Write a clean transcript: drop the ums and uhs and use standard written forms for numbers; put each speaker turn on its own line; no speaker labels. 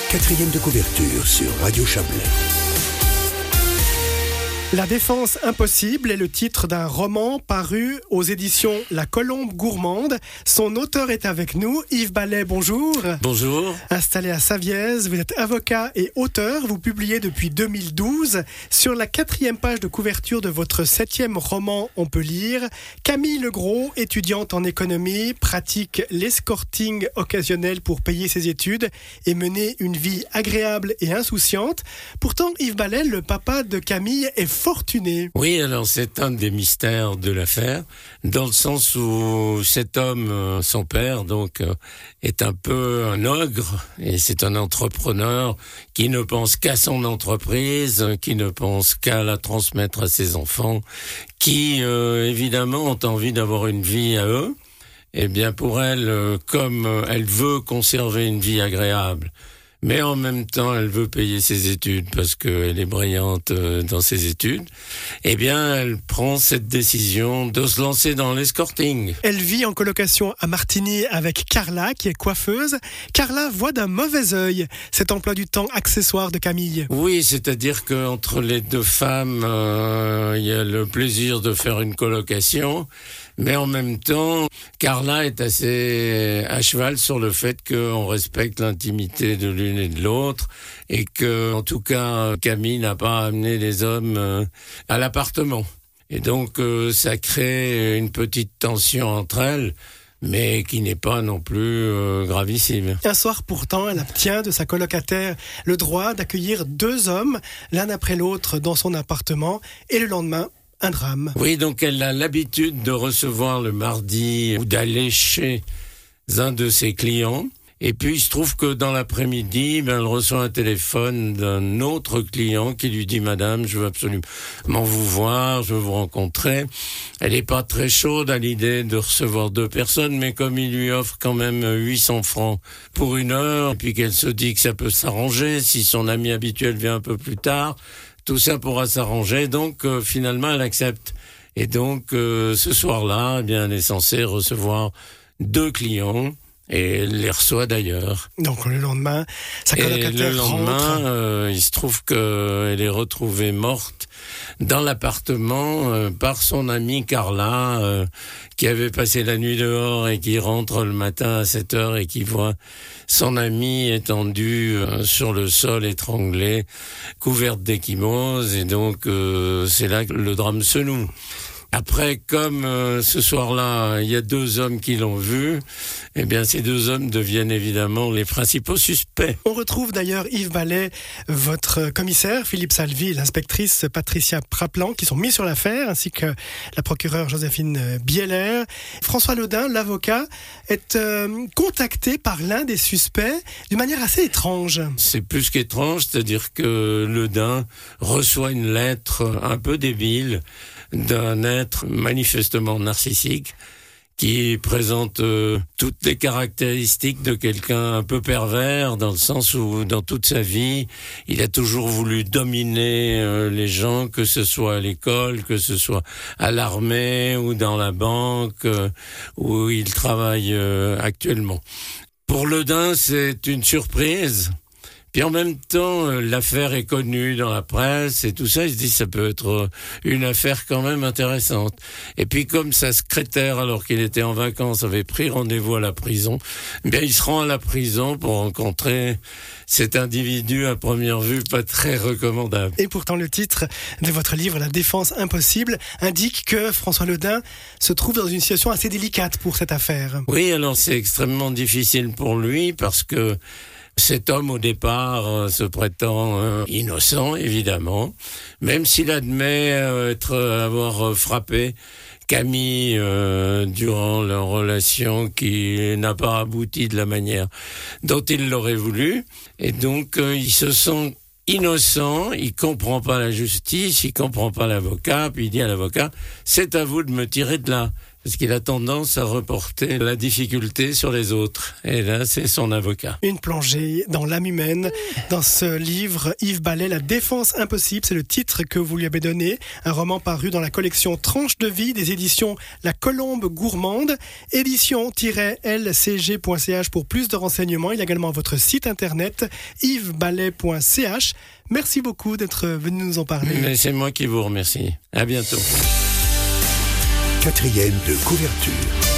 Quatrième de couverture sur Radio Chablais.
La défense impossible est le titre d'un roman paru aux éditions La Colombe Gourmande. Son auteur est avec nous, Yves Ballet, bonjour.
Bonjour.
Installé à Savièse, vous êtes avocat et auteur. Vous publiez depuis 2012. Sur la 4e page de couverture de votre 7e roman, on peut lire « Camille Legros, étudiante en économie, pratique l'escorting occasionnel pour payer ses études et mener une vie agréable et insouciante. » Pourtant, Yves Ballet, le papa de Camille, est fortuné.
Oui, alors c'est un des mystères de l'affaire, dans le sens où cet homme, son père, donc, est un peu un ogre, et c'est un entrepreneur qui ne pense qu'à son entreprise, qui ne pense qu'à la transmettre à ses enfants, qui, évidemment, ont envie d'avoir une vie à eux. Eh bien, pour elle, comme elle veut conserver une vie agréable, mais en même temps, elle veut payer ses études parce qu'elle est brillante dans ses études. Eh bien, elle prend cette décision de se lancer dans l'escorting.
Elle vit en colocation à Martigny avec Carla, qui est coiffeuse. Carla voit d'un mauvais œil cet emploi du temps accessoire de Camille.
Oui, c'est-à-dire qu'entre les deux femmes, il y a le plaisir de faire une colocation. Mais en même temps, Carla est assez à cheval sur le fait qu'on respecte l'intimité de l'une et de l'autre et que, en tout cas, Camille n'a pas amené les hommes à l'appartement. Et donc, ça crée une petite tension entre elles, mais qui n'est pas non plus gravissime.
Un soir pourtant, elle obtient de sa colocataire le droit d'accueillir 2 hommes, l'un après l'autre, dans son appartement, et le lendemain, un drame.
Oui, donc elle a l'habitude de recevoir le mardi ou d'aller chez un de ses clients. Et puis il se trouve que dans l'après-midi, elle reçoit un téléphone d'un autre client qui lui dit « Madame, je veux absolument vous voir, je veux vous rencontrer ». Elle n'est pas très chaude à l'idée de recevoir 2 personnes, mais comme il lui offre quand même 800 francs pour 1 heure, et puis qu'elle se dit que ça peut s'arranger si son ami habituel vient un peu plus tard, tout ça pourra s'arranger, donc finalement elle accepte. Et donc ce soir-là, eh bien, elle est censée recevoir 2 clients, et elle les reçoit d'ailleurs.
Donc le lendemain, sa colocataire rentre.
Il se trouve qu'elle est retrouvée morte dans l'appartement par son amie Carla, qui avait passé la nuit dehors et qui rentre le matin à 7h et qui voit son amie étendue sur le sol, étranglée, couverte d'ecchymoses, et donc c'est là que le drame se noue. Après, comme ce soir-là, il y a 2 hommes qui l'ont vu, eh bien ces 2 hommes deviennent évidemment les principaux suspects.
On retrouve d'ailleurs Yves Ballet, votre commissaire Philippe Salvi et l'inspectrice Patricia Praplan qui sont mis sur l'affaire, ainsi que la procureure Joséphine Bieler. François Lodin, l'avocat, est contacté par l'un des suspects d'une manière assez étrange.
C'est plus qu'étrange, c'est-à-dire que Lodin reçoit une lettre un peu débile d'un être manifestement narcissique qui présente toutes les caractéristiques de quelqu'un un peu pervers, dans le sens où dans toute sa vie, il a toujours voulu dominer les gens, que ce soit à l'école, que ce soit à l'armée ou dans la banque où il travaille actuellement. Pour Lodin, c'est une surprise. Puis en même temps, l'affaire est connue dans la presse et tout ça, il se dit ça peut être une affaire quand même intéressante. Et puis comme sa secrétaire, alors qu'il était en vacances, avait pris rendez-vous à la prison, eh bien il se rend à la prison pour rencontrer cet individu à première vue pas très recommandable.
Et pourtant le titre de votre livre, La défense impossible, indique que François Lodin se trouve dans une situation assez délicate pour cette affaire.
Oui, alors c'est extrêmement difficile pour lui parce que cet homme, au départ, se prétend innocent, évidemment, même s'il admet avoir frappé Camille durant leur relation qui n'a pas abouti de la manière dont il l'aurait voulu. Et donc, il se sent innocent, il comprend pas la justice, il comprend pas l'avocat, puis il dit à l'avocat « c'est à vous de me tirer de là ». parce qu'il a tendance à reporter la difficulté sur les autres. Et là, c'est son avocat.
Une plongée dans l'âme humaine. Dans ce livre, Yves Ballet, La défense impossible, c'est le titre que vous lui avez donné. Un roman paru dans la collection Tranche de vie des éditions La Colombe Gourmande. Édition-lcg.ch pour plus de renseignements. Il y a également votre site internet yvesballet.ch. Merci beaucoup d'être venu nous en parler.
Mais c'est moi qui vous remercie. À bientôt.
4e de couverture.